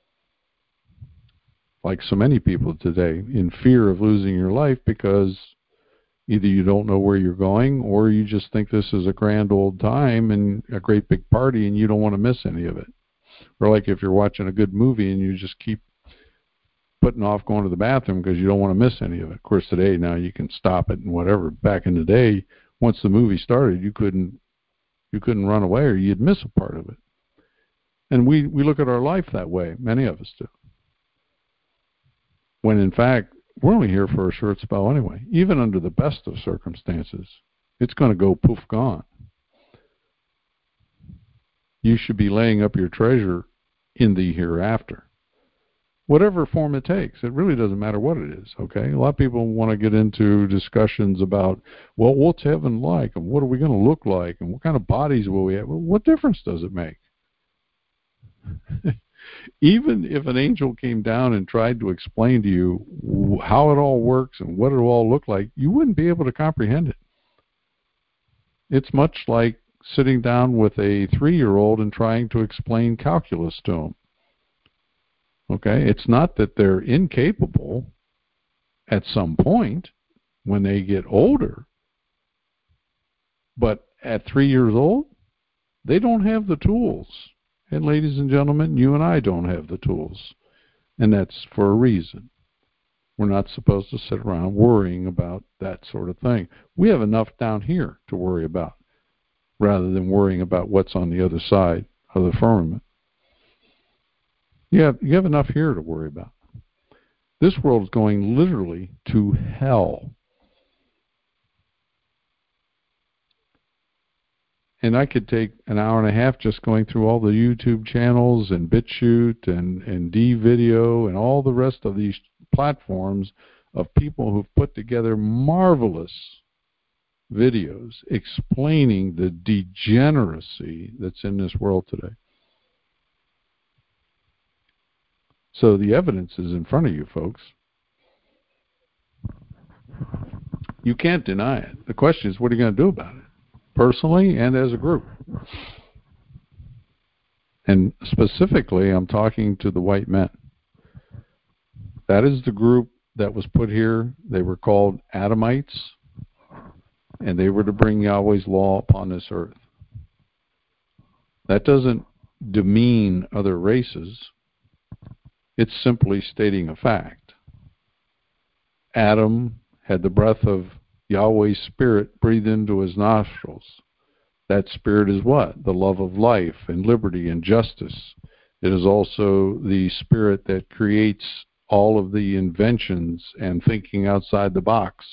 Like so many people today, in fear of losing your life because either you don't know where you're going or you just think this is a grand old time and a great big party and you don't want to miss any of it. Or like if you're watching a good movie and you just keep putting off going to the bathroom because you don't want to miss any of it. Of course, today now you can stop it and whatever. Back in the day, once the movie started, you couldn't you couldn't run away or you'd miss a part of it. And we, we look at our life that way. Many of us do. When in fact, we're only here for a short spell anyway. Even under the best of circumstances, it's going to go poof, gone. You should be laying up your treasure in the hereafter. Whatever form it takes. It really doesn't matter what it is, okay? A lot of people want to get into discussions about, well, what's heaven like, and what are we going to look like, and what kind of bodies will we have? Well, what difference does it make? Even if an angel came down and tried to explain to you how it all works and what it all look like, you wouldn't be able to comprehend it. It's much like sitting down with a three-year-old and trying to explain calculus to them. Okay? It's not that they're incapable at some point when they get older, but at three years old, they don't have the tools. And ladies and gentlemen, you and I don't have the tools. And that's for a reason. We're not supposed to sit around worrying about that sort of thing. We have enough down here to worry about, rather than worrying about what's on the other side of the firmament. You have, you have enough here to worry about. This world is going literally to hell. And I could take an hour and a half just going through all the YouTube channels and BitChute and, and D-Video and all the rest of these platforms of people who've put together marvelous videos explaining the degeneracy that's in this world today. So the evidence is in front of you, folks. You can't deny it. The question is, what are you going to do about it? Personally and as a group. And specifically, I'm talking to the white men. That is the group that was put here. They were called Adamites, and they were to bring Yahweh's law upon this earth. That doesn't demean other races. It's simply stating a fact. Adam had the breath of Yahweh's Spirit breathed into his nostrils. That Spirit is what? The love of life and liberty and justice. It is also the Spirit that creates all of the inventions and thinking outside the box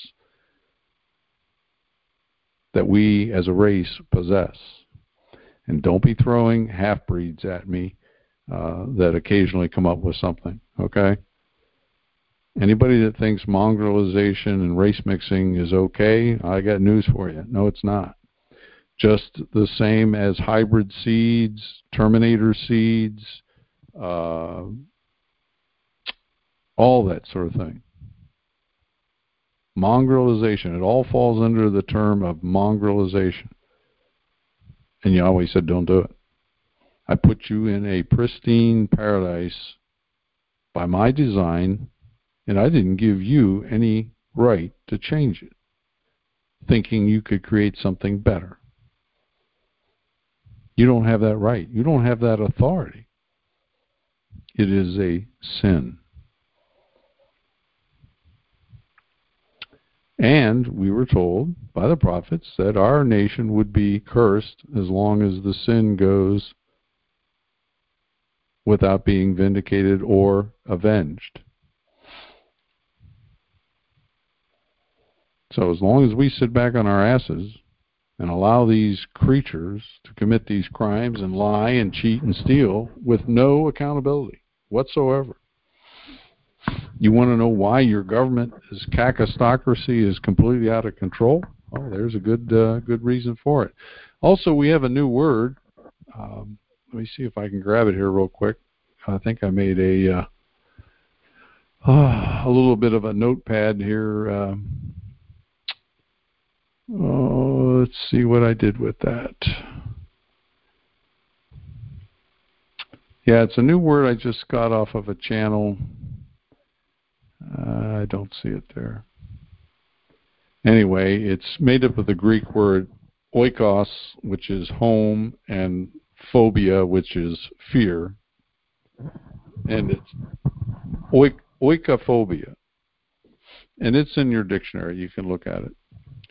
that we as a race possess. And don't be throwing half-breeds at me uh, that occasionally come up with something, okay? Anybody that thinks mongrelization and race mixing is okay, I got news for you. No, it's not. Just the same as hybrid seeds, terminator seeds, uh, all that sort of thing. Mongrelization, it all falls under the term of mongrelization. And Yahweh said, don't do it. I put you in a pristine paradise by my design, and I didn't give you any right to change it, thinking you could create something better. You don't have that right. You don't have that authority. It is a sin. And we were told by the prophets that our nation would be cursed as long as the sin goes without being vindicated or avenged. So as long as we sit back on our asses and allow these creatures to commit these crimes and lie and cheat and steal with no accountability whatsoever. You want to know why your government is kakistocracy is completely out of control? Oh, there's a good uh, good reason for it. Also, we have a new word. Um, let me see if I can grab it here real quick. I think I made a uh, oh, a little bit of a notepad here. Um, oh, let's see what I did with that. Yeah, it's a new word I just got off of a channel. Uh, I don't see it there. Anyway, it's made up of the Greek word oikos, which is home, and phobia, which is fear. And it's oik, oikophobia. And it's in your dictionary. You can look at it.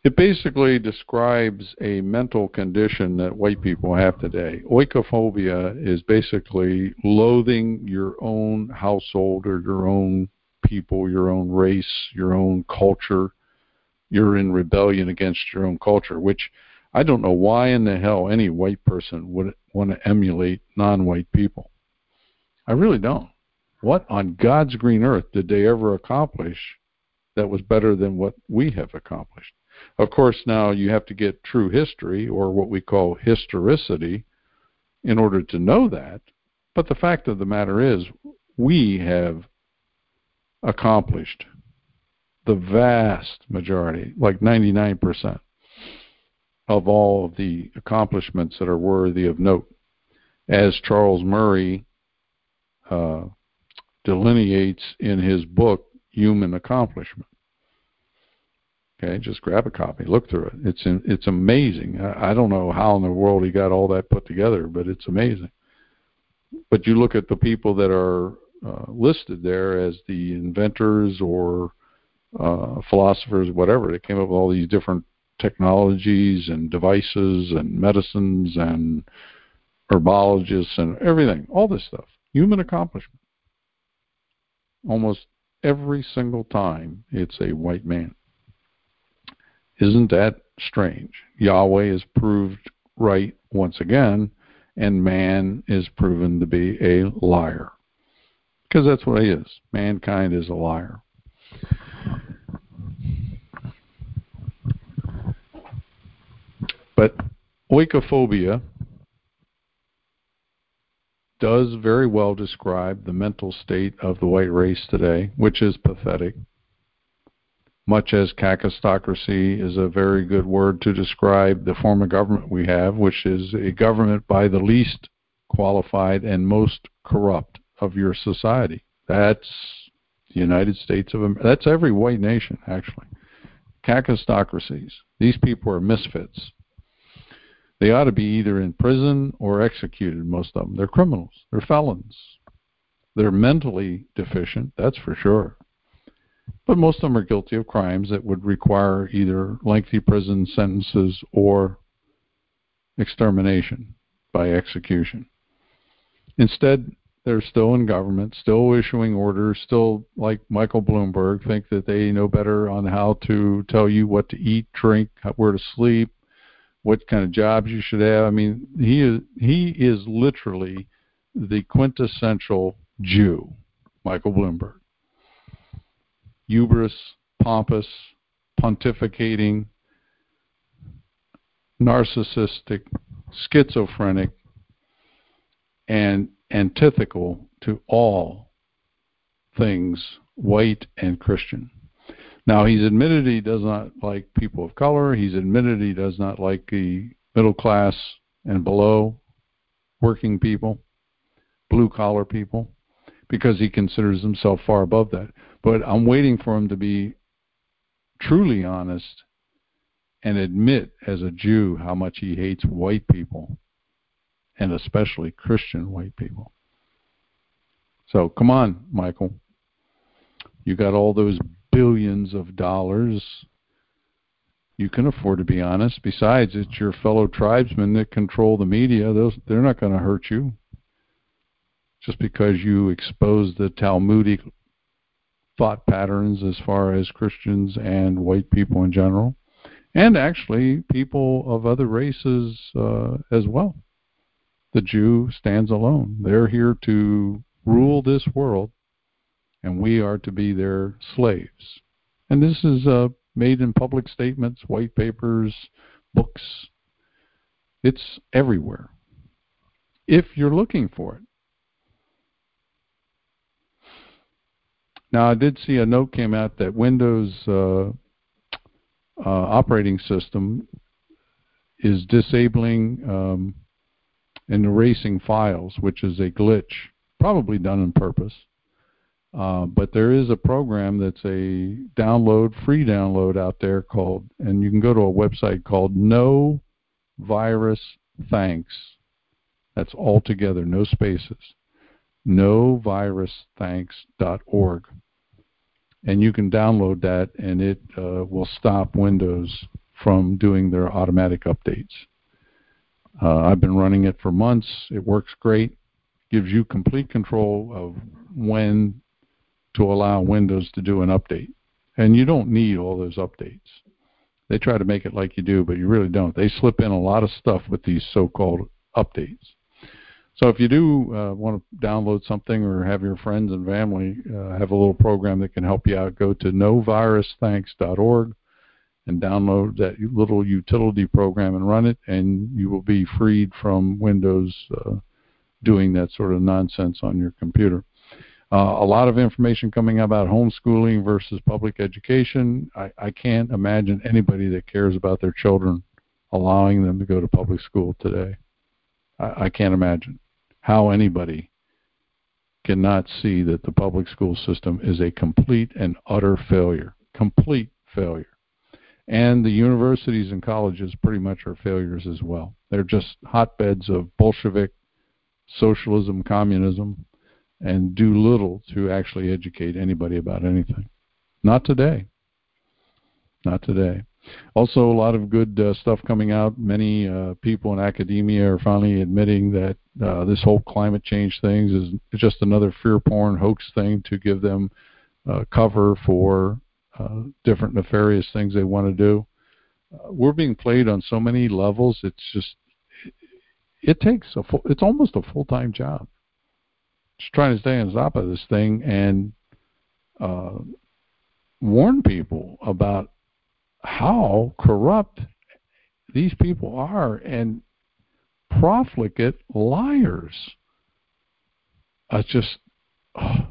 It basically describes a mental condition that white people have today. Oikophobia is basically loathing your own household or your own people, your own race, your own culture. You're in rebellion against your own culture, which I don't know why in the hell any white person would want to emulate non-white people. I really don't. What on God's green earth did they ever accomplish that was better than what we have accomplished? Of course, now you have to get true history, or what we call historicity, in order to know that. But the fact of the matter is, we have accomplished the vast majority, like ninety-nine percent, of all of the accomplishments that are worthy of note. As Charles Murray uh, delineates in his book, Human Accomplishment. Okay, just grab a copy, look through it. It's it's amazing. I, I don't know how in the world he got all that put together, but it's amazing. But you look at the people that are uh, listed there as the inventors or uh, philosophers, whatever, that came up with all these different technologies and devices and medicines and herbologists and everything, all this stuff. Human accomplishment. Almost every single time it's a white man. Isn't that strange? Yahweh is proved right once again, and man is proven to be a liar. Because that's what he is. Mankind is a liar. But oikophobia does very well describe the mental state of the white race today, which is pathetic. Much as kakistocracy is a very good word to describe the form of government we have, which is a government by the least qualified and most corrupt of your society. That's the United States of America. That's every white nation, actually. Kakistocracies. These people are misfits. They ought to be either in prison or executed, most of them. They're criminals. They're felons. They're mentally deficient, that's for sure. But most of them are guilty of crimes that would require either lengthy prison sentences or extermination by execution. Instead, they're still in government, still issuing orders, still, like Michael Bloomberg, think that they know better on how to tell you what to eat, drink, where to sleep, what kind of jobs you should have. I mean, he is, he is literally the quintessential Jew, Michael Bloomberg. Hubris, pompous, pontificating, narcissistic, schizophrenic, and antithetical to all things white and Christian. Now, he's admitted he does not like people of color. He's admitted he does not like the middle class and below working people, blue-collar people, because he considers himself far above that. But I'm waiting for him to be truly honest and admit as a Jew how much he hates white people, and especially Christian white people. So come on, Michael. You got all those billions of dollars. You can afford to be honest. Besides, it's your fellow tribesmen that control the media. Those, they're not going to hurt you just because you expose the Talmudic thought patterns as far as Christians and white people in general, and actually people of other races uh, as well. The Jew stands alone. They're here to rule this world, and we are to be their slaves. And this is uh, made in public statements, white papers, books. It's everywhere, if you're looking for it. Now, I did see a note came out that Windows uh, uh, operating system is disabling um, and erasing files, which is a glitch, probably done on purpose. Uh, but there is a program that's a download, free download out there called, and you can go to a website called No Virus Thanks. That's all together, no spaces. no virus thanks dot org. And you can download that, and it uh, will stop Windows from doing their automatic updates. Uh, I've been running it for months. It works great. Gives you complete control of when to allow Windows to do an update. And you don't need all those updates. They try to make it like you do, but you really don't. They slip in a lot of stuff with these so-called updates. So if you do uh, want to download something or have your friends and family uh, have a little program that can help you out, go to no virus thanks dot org and download that little utility program and run it, and you will be freed from Windows uh, doing that sort of nonsense on your computer. Uh, a lot of information coming about homeschooling versus public education. I, I can't imagine anybody that cares about their children allowing them to go to public school today. I, I can't imagine how anybody cannot see that the public school system is a complete and utter failure. Complete failure. And the universities and colleges pretty much are failures as well. They're just hotbeds of Bolshevik socialism, communism, and do little to actually educate anybody about anything. Not today. Not today. Also, a lot of good uh, stuff coming out. Many uh, people in academia are finally admitting that uh, this whole climate change thing is just another fear porn hoax thing to give them uh, cover for uh, different nefarious things they want to do. Uh, we're being played on so many levels. It's just, it, it takes a full, it's almost a full-time job. Just trying to stay on top of this thing and uh, warn people about how corrupt these people are and profligate liars. I just, oh,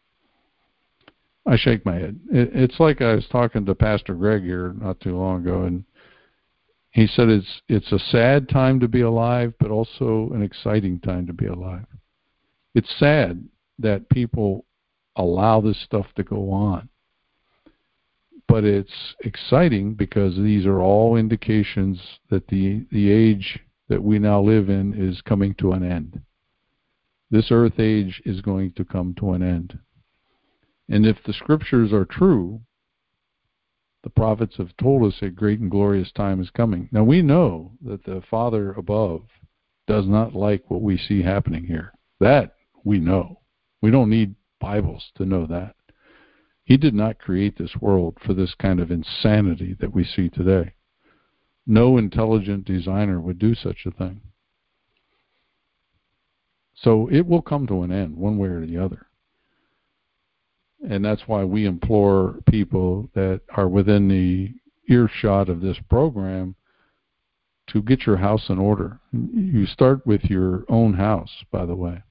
I shake my head. It, it's like I was talking to Pastor Greg here not too long ago, and he said it's it's a sad time to be alive, but also an exciting time to be alive. It's sad that people allow this stuff to go on. But it's exciting because these are all indications that the, the age that we now live in is coming to an end. This earth age is going to come to an end. And if the scriptures are true, the prophets have told us a great and glorious time is coming. Now we know that the Father above does not like what we see happening here. That we know. We don't need Bibles to know that. He did not create this world for this kind of insanity that we see today. No intelligent designer would do such a thing. So it will come to an end one way or the other. And that's why we implore people that are within the earshot of this program to get your house in order. You start with your own house, by the way.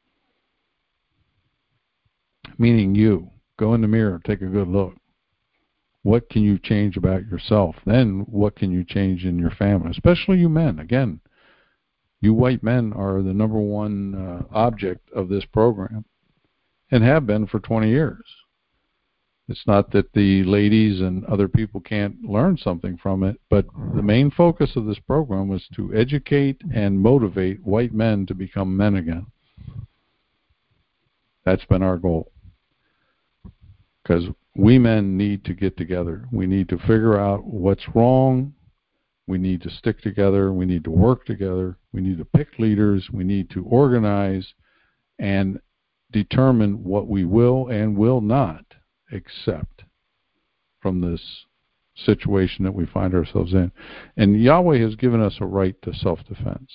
Meaning you. Go in the mirror, take a good look. What can you change about yourself? Then what can you change in your family? Especially you men. Again, you white men are the number one uh, object of this program and have been for twenty years. It's not that the ladies and other people can't learn something from it, but the main focus of this program was to educate and motivate white men to become men again. That's been our goal. Because we men need to get together. We need to figure out what's wrong. We need to stick together. We need to work together. We need to pick leaders. We need to organize and determine what we will and will not accept from this situation that we find ourselves in. And Yahweh has given us a right to self-defense.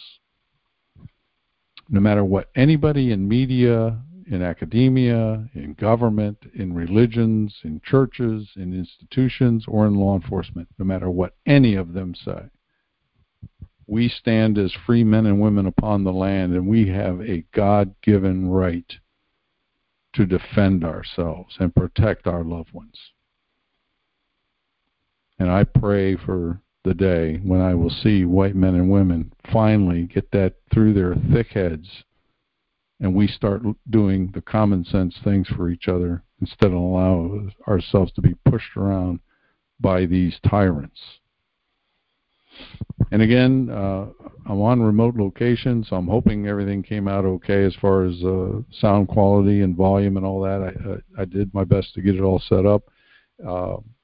No matter what anybody in media, in academia, in government, in religions, in churches, in institutions, or in law enforcement, no matter what any of them say. We stand as free men and women upon the land, and we have a God-given right to defend ourselves and protect our loved ones. And I pray for the day when I will see white men and women finally get that through their thick heads, and we start doing the common sense things for each other instead of allowing ourselves to be pushed around by these tyrants. And again, uh, I'm on remote location, so I'm hoping everything came out okay as far as uh, sound quality and volume and all that. I, I, I did my best to get it all set up. Uh,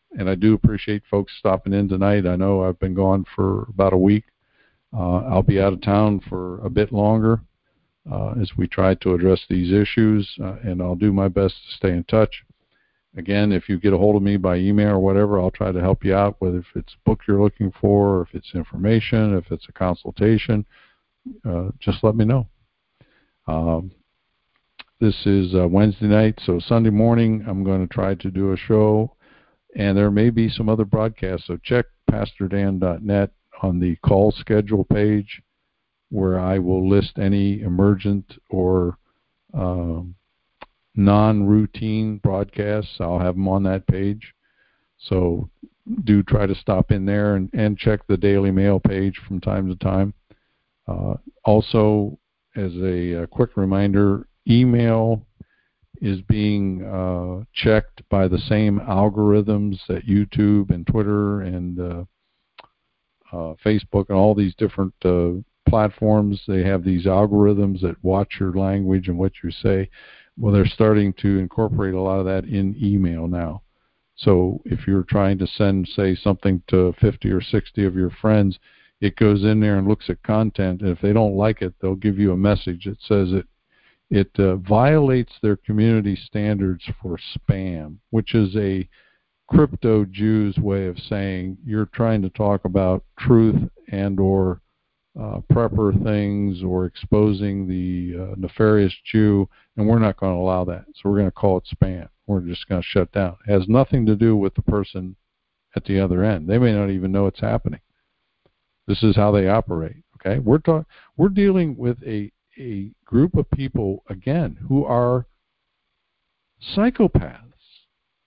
and I do appreciate folks stopping in tonight. I know I've been gone for about a week. Uh, I'll be out of town for a bit longer uh, as we try to address these issues, uh, and I'll do my best to stay in touch. Again, if you get a hold of me by email or whatever, I'll try to help you out, whether if it's a book you're looking for, or if it's information, if it's a consultation, uh, just let me know. Um, this is uh, Wednesday night, so Sunday morning I'm going to try to do a show, and there may be some other broadcasts, so check pastor dan dot net on the call schedule page, where I will list any emergent or um, non-routine broadcasts. I'll have them on that page. So do try to stop in there and, and check the Daily Mail page from time to time. Uh, also, as a, a quick reminder, email is being uh, checked by the same algorithms that YouTube and Twitter and uh, uh, Facebook and all these different uh, platforms. They have these algorithms that watch your language and what you say. Well, they're starting to incorporate a lot of that in email now. So if you're trying to send, say, something to fifty or sixty of your friends, it goes in there and looks at content, and if they don't like it, they'll give you a message that says it it uh, violates their community standards for spam, which is a crypto Jew's way of saying you're trying to talk about truth and or Uh, prepper things or exposing the uh, nefarious Jew, and we're not going to allow that. So we're going to call it spam. We're just going to shut down. It has nothing to do with the person at the other end. They may not even know it's happening. This is how they operate. Okay, we're talking. We're dealing with a a group of people again who are psychopaths.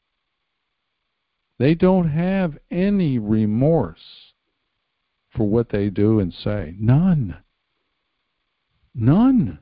They don't have any remorse for what they do and say. None. None.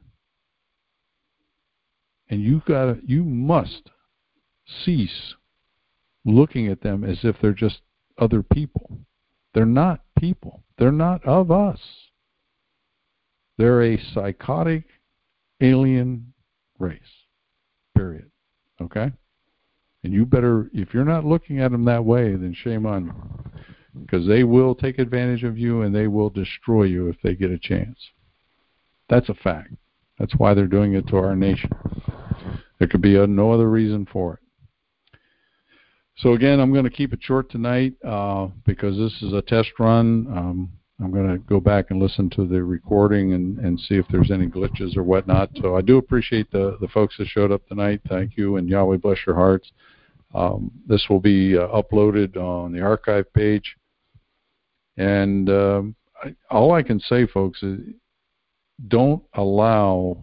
And you gotta, you must cease looking at them as if they're just other people. They're not people. They're not of us. They're a psychotic alien race. Period. Okay? And you better, if you're not looking at them that way, then shame on you. Because they will take advantage of you and they will destroy you if they get a chance. That's a fact. That's why they're doing it to our nation. There could be a, no other reason for it. So again, I'm going to keep it short tonight uh, because this is a test run. Um, I'm going to go back and listen to the recording and, and see if there's any glitches or whatnot. So I do appreciate the, the folks that showed up tonight. Thank you, and Yahweh bless your hearts. Um, this will be uh, uploaded on the archive page. And um, I, all I can say, folks, is don't allow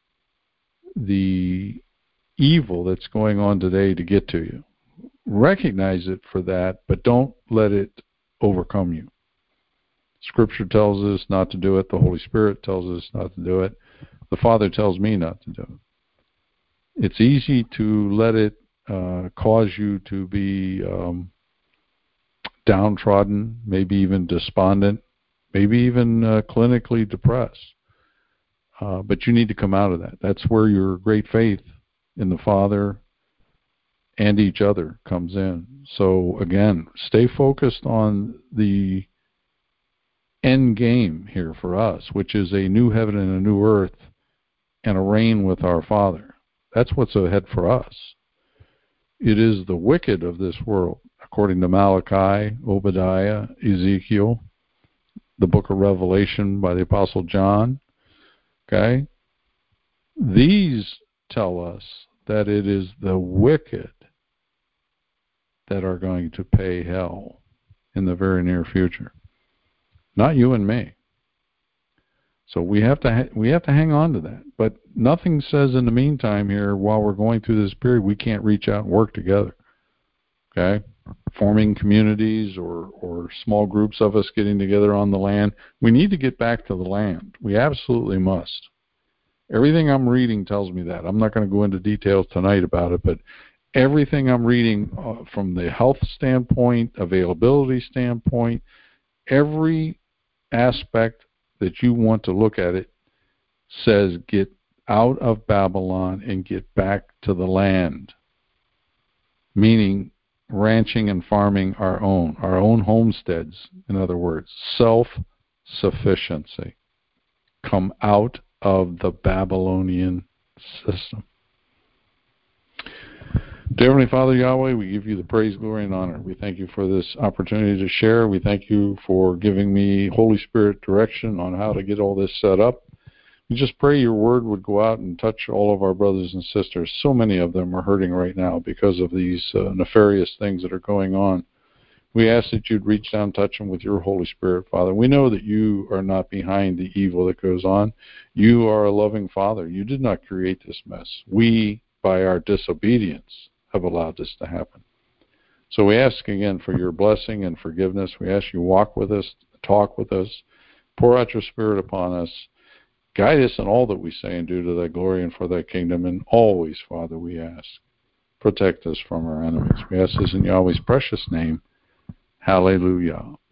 the evil that's going on today to get to you. Recognize it for that, but don't let it overcome you. Scripture tells us not to do it. The Holy Spirit tells us not to do it. The Father tells me not to do it. It's easy to let it uh, cause you to be um, downtrodden, maybe even despondent, maybe even uh, clinically depressed. Uh, but you need to come out of that. That's where your great faith in the Father and each other comes in. So again, stay focused on the end game here for us, which is a new heaven and a new earth and a reign with our Father. That's what's ahead for us. It is the wicked of this world, according to Malachi, Obadiah, Ezekiel, the book of Revelation by the Apostle John. Okay? These tell us that it is the wicked that are going to pay hell in the very near future. Not you and me. So we have to ha- we have to hang on to that. But nothing says in the meantime here, while we're going through this period, we can't reach out and work together. Okay? Forming communities or, or small groups of us getting together on the land. We need to get back to the land. We absolutely must. Everything I'm reading tells me that. I'm not going to go into details tonight about it, but everything I'm reading uh, from the health standpoint, availability standpoint, every aspect that you want to look at it says get out of Babylon and get back to the land. Meaning ranching and farming our own, our own homesteads, in other words, self-sufficiency. Come out of the Babylonian system. Dear Heavenly Father, Yahweh, we give you the praise, glory, and honor. We thank you for this opportunity to share. We thank you for giving me Holy Spirit direction on how to get all this set up. We just pray your word would go out and touch all of our brothers and sisters. So many of them are hurting right now because of these uh, nefarious things that are going on. We ask that you'd reach down and touch them with your Holy Spirit, Father. We know that you are not behind the evil that goes on. You are a loving Father. You did not create this mess. We, by our disobedience, have allowed this to happen. So we ask again for your blessing and forgiveness. We ask you walk with us, talk with us, pour out your Spirit upon us. Guide us in all that we say and do to thy glory and for thy kingdom. And always, Father, we ask, protect us from our enemies. We ask this in Yahweh's precious name. Hallelujah.